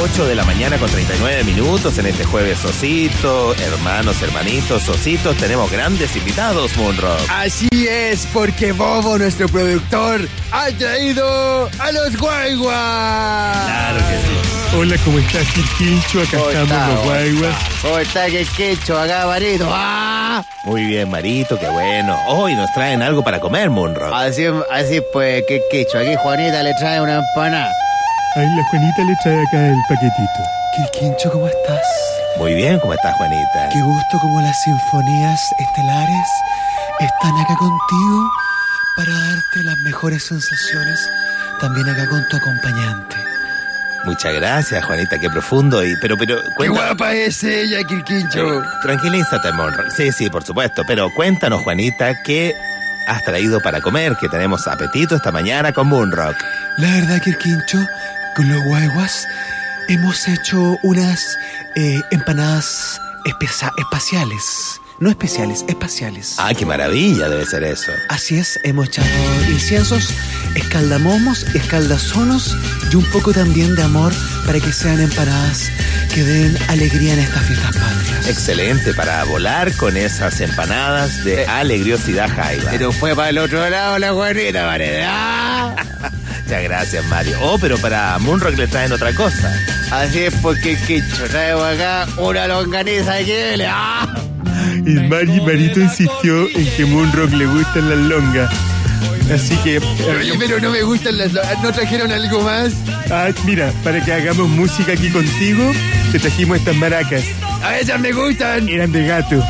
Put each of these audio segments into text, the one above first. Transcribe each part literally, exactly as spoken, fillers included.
ocho de la mañana con treinta y nueve minutos en este jueves Osito, hermanos, hermanitos, Ositos, tenemos grandes invitados, Moonrock. Así es, porque Bobo, nuestro productor, ha traído a los guayguas. Claro que sí. Hola, ¿cómo estás, Quirquincho? Acá ¿Cómo estamos está, los guayguas. ¿Cómo está, Quirquincho? Acá, Marito. ¡Ah! Muy bien, Marito, qué bueno. Hoy nos traen algo para comer, Moonrock. Así, así pues, Quirquincho, aquí Juanita le trae una empanada. Ahí la Juanita le trae acá el paquetito. Quirquincho, ¿cómo estás? Muy bien, ¿cómo estás, Juanita? Qué gusto como las sinfonías estelares están acá contigo para darte las mejores sensaciones, también acá con tu acompañante. Muchas gracias, Juanita, qué profundo. Y, pero, pero, ¡Qué cuenta... guapa es ella, Quirquincho! Eh, tranquilízate, Moonrock. Sí, sí, por supuesto. Pero cuéntanos, Juanita, ¿qué has traído para comer? Que tenemos apetito esta mañana con Moonrock. La verdad, Quirquincho, con los guayguas hemos hecho unas eh, empanadas espe- espaciales. No especiales, espaciales. Ah, qué maravilla debe ser eso. Así es, hemos echado inciensos, escaldamomos, escaldazonos y un poco también de amor para que sean empanadas que den alegría en estas fiestas patrias. Excelente, para volar con esas empanadas de Eh, alegriosidad jaiba. Pero fue para el otro lado la Juanita, parece. ¡Ah! Muchas gracias, Mario. Oh, pero para Moonrock le traen otra cosa. Así es, porque Quirquincho, traemos acá una longaniza que le... ¡Ah! Y Mari, Marito insistió en que Moonrock le gustan las longas. Así que... Oye, pero no me gustan las... ¿No trajeron algo más? Ah, mira, para que hagamos música aquí contigo, te trajimos estas maracas. A ellas me gustan. Eran de gato.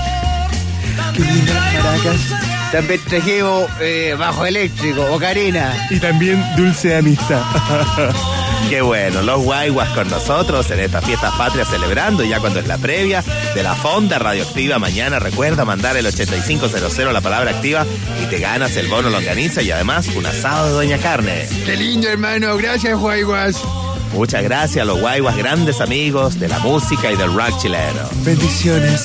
Qué lindas maracas. También trajimos eh, bajo eléctrico, ocarina. Y también dulce de amistad. Qué bueno, los guayguas con nosotros en estas fiestas patrias celebrando, ya cuando es la previa de la Fonda Radioactiva. Mañana recuerda mandar el ochenta y cinco cero cero la palabra activa y te ganas el bono longaniza y además un asado de Doña Carne. Qué lindo, hermano. Gracias, guayguas. Muchas gracias a los guayguas, grandes amigos de la música y del rock chileno. Bendiciones.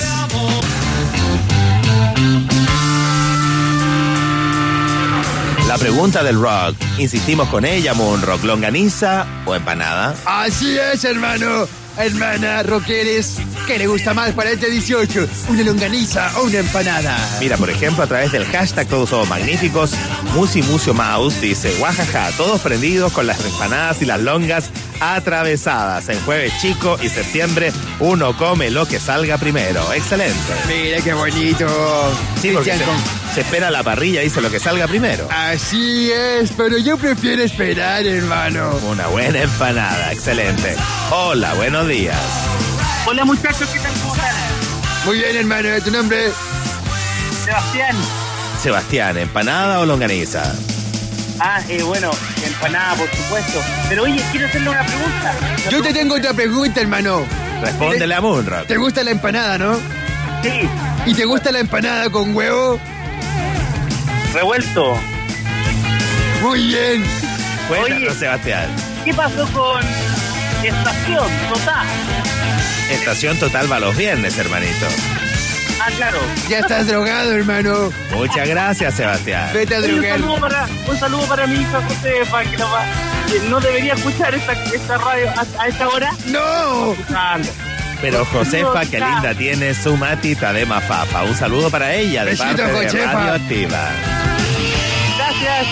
La pregunta del rock, insistimos con ella, Moonrock, ¿longaniza o empanada? Así es, hermano. Hermana, rockeres, ¿qué le gusta más para este dieciocho? ¿Una longaniza o una empanada? Mira, por ejemplo, a través del hashtag Todos Somos Magníficos, Musi Mucio Mouse dice, guajaja, todos prendidos con las empanadas y las longas atravesadas. En jueves chico y septiembre, uno come lo que salga primero. Excelente. Mira qué bonito. Sí, porque se, Cristian, se espera la parrilla, dice lo que salga primero. así es, pero yo prefiero esperar, hermano. Una buena empanada, excelente. Hola, buenos días. Hola muchachos, ¿qué tal? ¿Cómo están? Muy bien, hermano. ¿Tu nombre? Sebastián. Sebastián, ¿empanada o longaniza? Ah, eh, bueno, empanada, por supuesto. Pero oye, quiero hacerle una pregunta. Una Yo te pregunta. tengo otra pregunta, hermano. Respóndele a Moonrock. ¿Te gusta la empanada, no? Sí, ¿Y te gusta la empanada con huevo? revuelto. Muy bien. Cuéntanos, Oye. Sebastián. ¿Qué pasó con Estación Total? Estación Total va los viernes, hermanito. Ah, claro. Ya estás drogado, hermano. Muchas gracias, Sebastián. Vete a Oye, un drogar. saludo para, un saludo para mi hija Josefa, que no, va, que no debería escuchar esta, esta radio a, a esta hora. ¡No! Ah, Pero Josefa, qué linda tiene su matita de mafafa. Un saludo para ella de Besito, parte de Josefa. Radioactiva. gracias.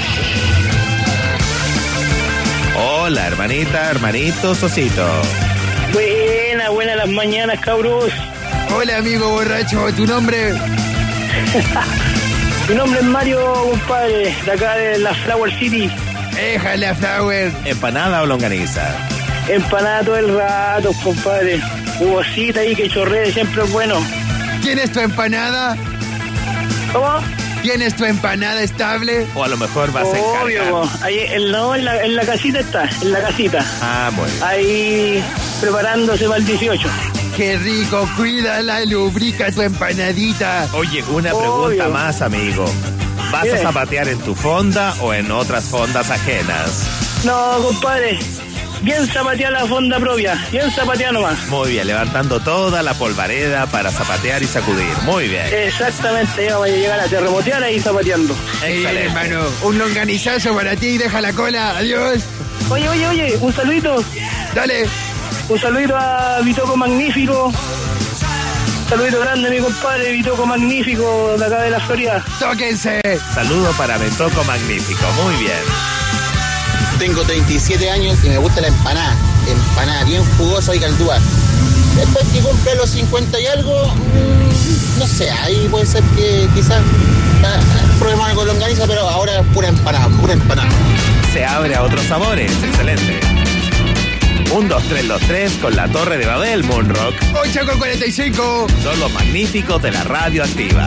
Hola, hermanita, hermanito, Sosito. Buena, buena las mañanas, cabros. Hola, amigo borracho. ¿Tu nombre? Mi nombre es Mario, compadre, de acá de la Flower City. Éjale, Flower. ¿Empanada o longaniza? Empanada todo el rato, compadre. Jugosita ahí que chorree, siempre es bueno. ¿Tienes tu empanada? ¿Cómo? ¿Tienes tu empanada estable? O a lo mejor vas a Obvio, encargar. po. Ahí, el, no, en la, en la casita está, en la casita. Ah, muy bien. Ahí preparándose para el dieciocho. ¡Qué rico! Cuídala y lubrica tu empanadita. Oye, una Obvio. pregunta más, amigo. ¿Vas a ¿Qué? zapatear en tu fonda o en otras fondas ajenas? No, compadre, bien zapateada la fonda propia, bien zapateada nomás. Muy bien, levantando toda la polvareda para zapatear y sacudir. Muy bien. Exactamente, vamos a llegar a terremotear ahí zapateando. Ey, Excelente. hermano, un longanizazo para ti. Deja la cola. Adiós. Oye, oye, oye, un saludito. Dale. Un saludito a Vitoco Magnífico. Un saludito grande a mi compadre Vitoco Magnífico de acá de la Florida. ¡Tóquense! Saludo para Vitoco Magnífico, muy bien. Tengo treinta y siete años y me gusta la empanada. Empanada bien jugosa y caldúa. Después que cumpla los cincuenta y algo, mmm, no sé, ahí puede ser que quizás uh, pruebe algo con longaniza, pero ahora es pura empanada, pura empanada. Se abre a otros sabores, excelente. Un, dos, tres, los tres con la Torre de Babel, Moonrock. ocho con cuarenta y cinco. Son los magníficos de la radio activa.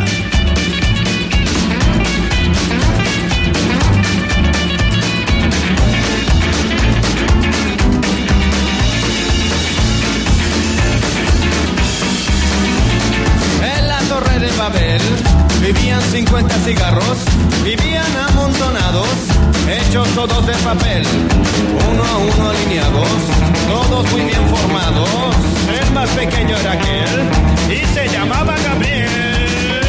En la Torre de Babel vivían cincuenta cigarros, vivían amontonados, hechos todos de papel, uno a uno alineados, todos muy bien formados. El más pequeño era aquel y se llamaba Gabriel.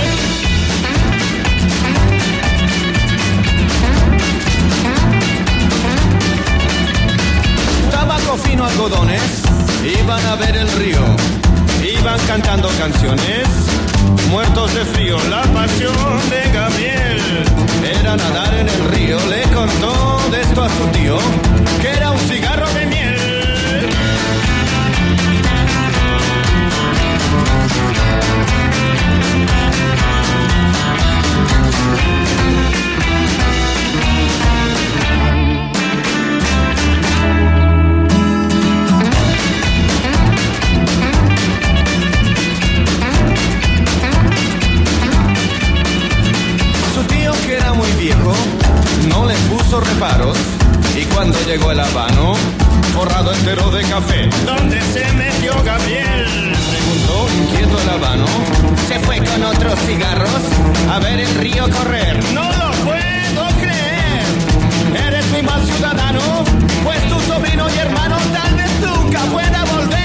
Tabaco fino, algodones, iban a ver el río, iban cantando canciones, muertos de frío. La pasión de Gabriel era nadar en el río. Le contó de esto a su tío, que era un cigarro de miel. No le puso reparos y cuando llegó el habano, forrado entero de café, ¿dónde se metió Gabriel? Preguntó inquieto el habano. Se fue con otros cigarros a ver el río correr. No lo puedo creer. Eres mi mal ciudadano, pues tu sobrino y hermano tal vez nunca pueda volver.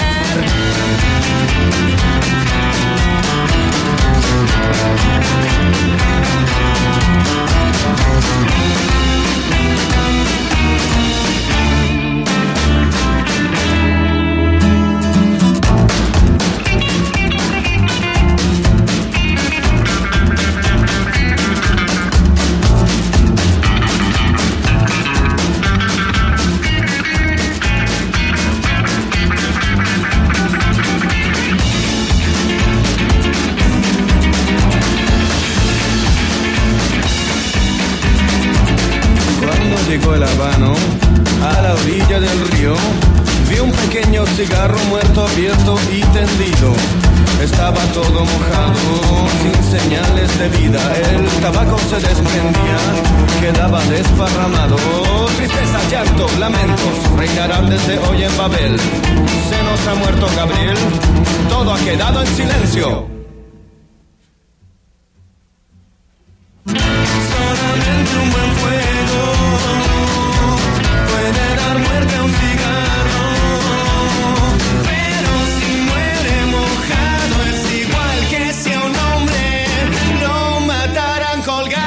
Llegó el habano a la orilla del río, vi un pequeño cigarro muerto, abierto y tendido. Estaba todo mojado, sin señales de vida. El tabaco se desprendía, quedaba desparramado. Tristeza, llanto, lamentos reinarán desde hoy en Babel. Se nos ha muerto Gabriel, todo ha quedado en silencio. Solamente un buen fuego puede dar muerte a un cigarro, pero si muere mojado es igual que si a un hombre lo mataran colgado.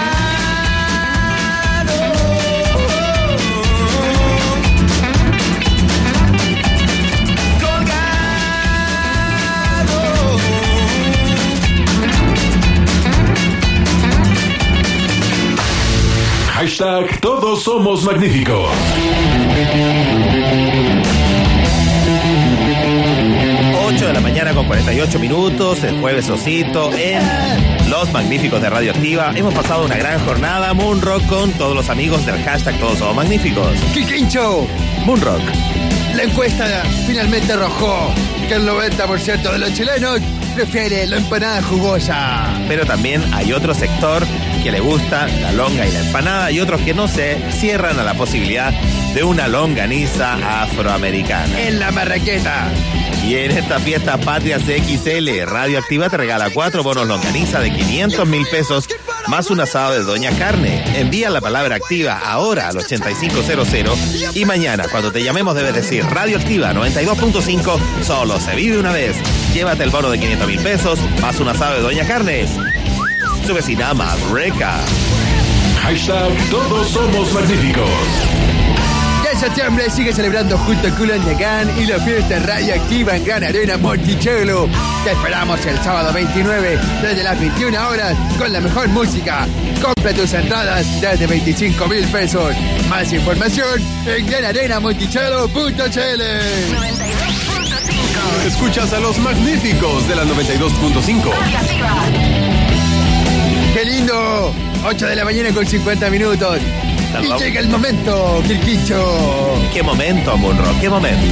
Colgado. Hashtag todos somos magníficos. ocho de la mañana con cuarenta y ocho minutos, el jueves Osito en Los Magníficos de Radio Activa. Hemos pasado una gran jornada, Moonrock, con todos los amigos del hashtag Todos Somos Magníficos. ¡Quiquincho! Moonrock. La encuesta finalmente arrojó que el noventa por ciento de los chilenos prefiere la empanada jugosa. Pero también hay otro sector que le gusta la longa y la empanada y otros que no se cierran a la posibilidad de una longaniza afroamericana. En la marraqueta. Y en esta fiesta patria C X L, Radio Activa te regala cuatro bonos longaniza de quinientos mil pesos más un asado de Doña Carne. Envía la palabra activa ahora al ochenta y cinco cero cero y mañana cuando te llamemos debes decir Radio Activa noventa y dos punto cinco, solo se vive una vez. Llévate el bono de quinientos mil pesos más un asado de Doña Carne. Su vecina más rica. Hashtag todos somos magníficos. Ya septiembre sigue celebrando junto a Culanagán y la fiesta radioactiva en Gran Arena Monticello. Te esperamos el sábado veintinueve desde las veintiuna horas con la mejor música. Compra tus entradas desde veinticinco mil pesos. Más información en gran arena monticello punto c l. noventa y dos punto cinco. Escuchas a los magníficos de la noventa y dos punto cinco. ¡Qué lindo! ocho de la mañana con cincuenta minutos. Salvamos. Y llega el momento, Quirquincho. ¿Qué momento, Munro? ¿Qué momento?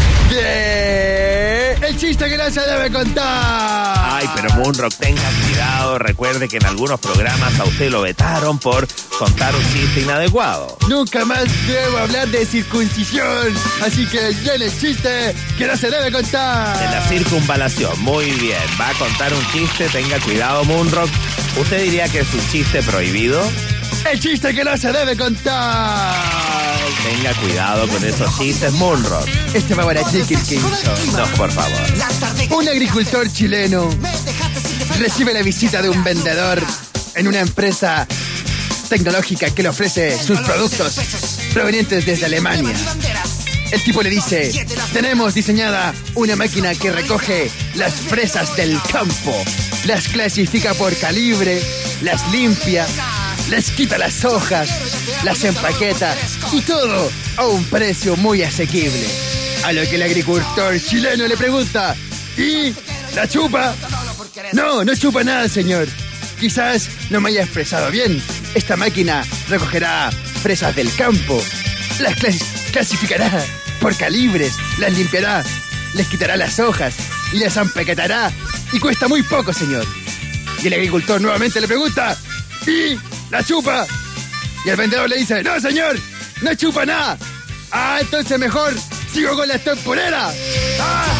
De... el chiste que no se debe contar. Ay, pero Moonrock, tenga cuidado. Recuerde que en algunos programas a usted lo vetaron por contar un chiste inadecuado. Nunca más debo hablar de circuncisión. Así que ya el chiste que no se debe contar. De la circunvalación, muy bien. Va a contar un chiste, tenga cuidado, Moonrock. ¿Usted diría que es un chiste prohibido? El chiste que no se debe contar. Tenga cuidado con esos chistes, Moonrock. Este va para ti, Quirquincho. No, por favor. Un agricultor chileno recibe la visita de un vendedor en una empresa tecnológica que le ofrece sus productos provenientes desde Alemania. El tipo le dice: tenemos diseñada una máquina que recoge las fresas del campo, las clasifica por calibre, las limpia, les quita las hojas, las empaqueta y todo a un precio muy asequible. A lo que el agricultor chileno le pregunta: ¿y la chupa? No, no chupa nada, señor. Quizás no me haya expresado bien. Esta máquina recogerá fresas del campo, las clas- clasificará por calibres, las limpiará, les quitará las hojas y las empaquetará. Y cuesta muy poco, señor. Y el agricultor nuevamente le pregunta: ¿y la chupa? Y el vendedor le dice: no, señor, no chupa nada. Ah, entonces mejor sigo con la temporera. ¡Ah!